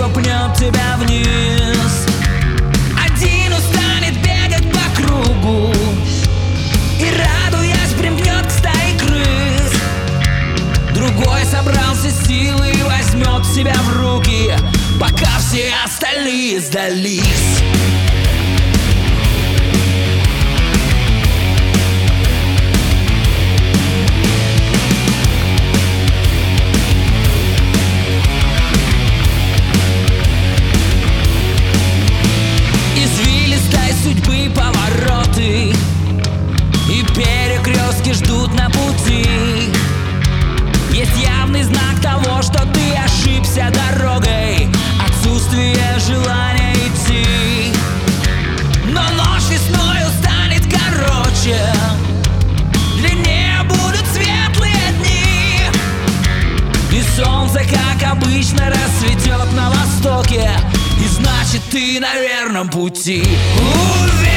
дорогу пнет тебя вниз. Один устанет бегать по кругу и, радуясь, примкнет к стае крыс. Другой собрался силы и возьмет себя в руки, пока все остальные сдались. Судьбы повороты и перекрестки ждут на пути. Есть явный знак того, что ты ошибся дорогой, отсутствие желания идти. Но ночь весною станет короче, длиннее будут светлые дни, и солнце, как обычно, расцветет на востоке. И значит, ты на верном пути. Уверен.